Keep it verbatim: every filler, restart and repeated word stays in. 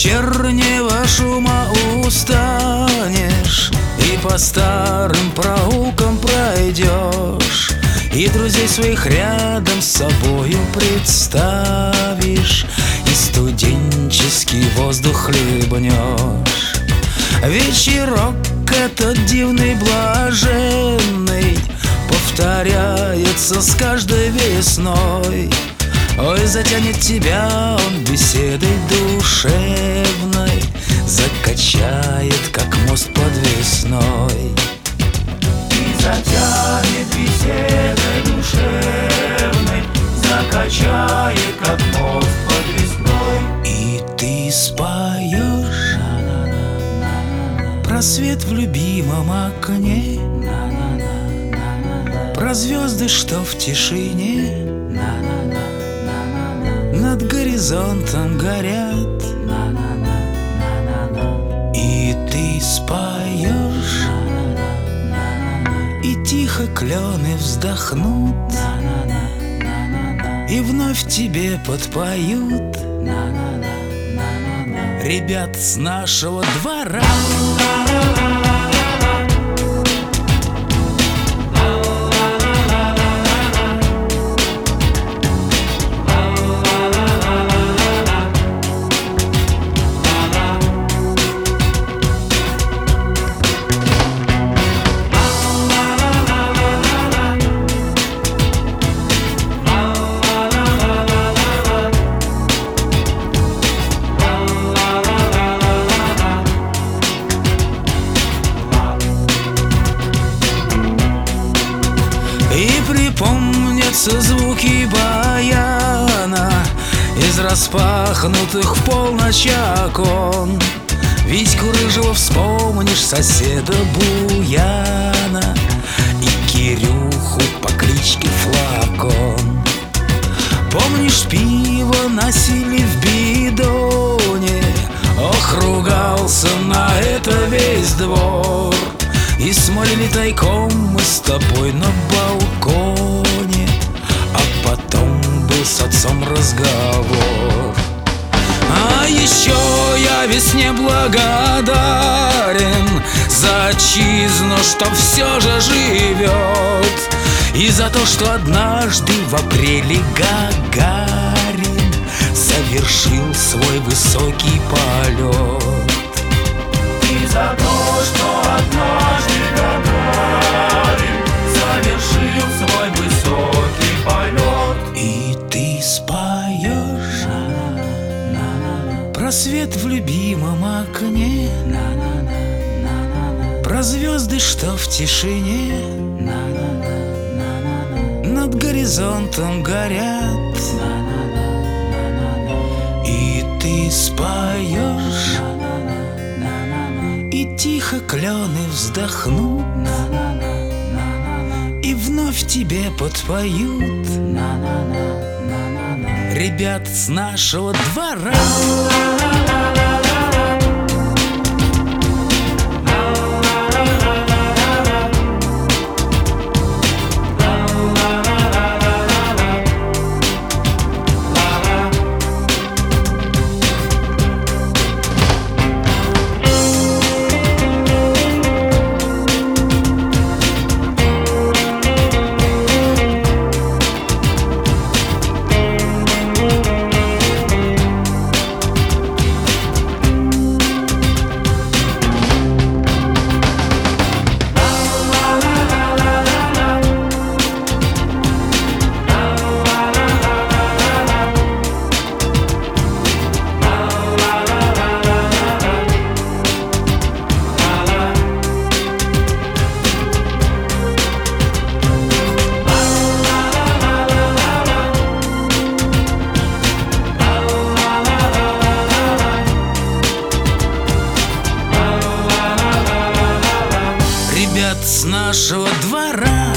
вечернего шума устанешь и по старым проулкам пройдешь, и друзей своих рядом с собою представишь, и студенческий воздух хлебнешь. Вечерок этот дивный, блаженный повторяется с каждой весной. Ой, затянет тебя он беседой душевной, закачает, как мост подвесной. И затянет беседой душевной, закачает, как мост подвесной. И ты споешь про свет в любимом окне, про звезды, что в тишине над горизонтом горят. И ты споешь, и тихо клены вздохнут, и вновь тебе подпоют ребят с нашего двора. И припомнятся звуки баяна из распахнутых в полночь окон. Витьку рыжего вспомнишь, соседа Буяна и Кирюху по кличке Флакон. Помнишь, пиво носили в бидоне, ох, ругался на это весь двор. И смолили тайком мы с тобой на балконе, а потом был с отцом разговор. А еще я весне благодарен за отчизну, что все же живет, и за то, что однажды в апреле Гагарин совершил свой высокий полет. И за то, что однажды Гагарин совершил свой высокий полет. И ты споешь про свет в любимом окне, про звезды, что в тишине над горизонтом горят. И ты споешь, и тихо клены вздохнут, и вновь тебе подпоют ребят с нашего двора. С нашего двора.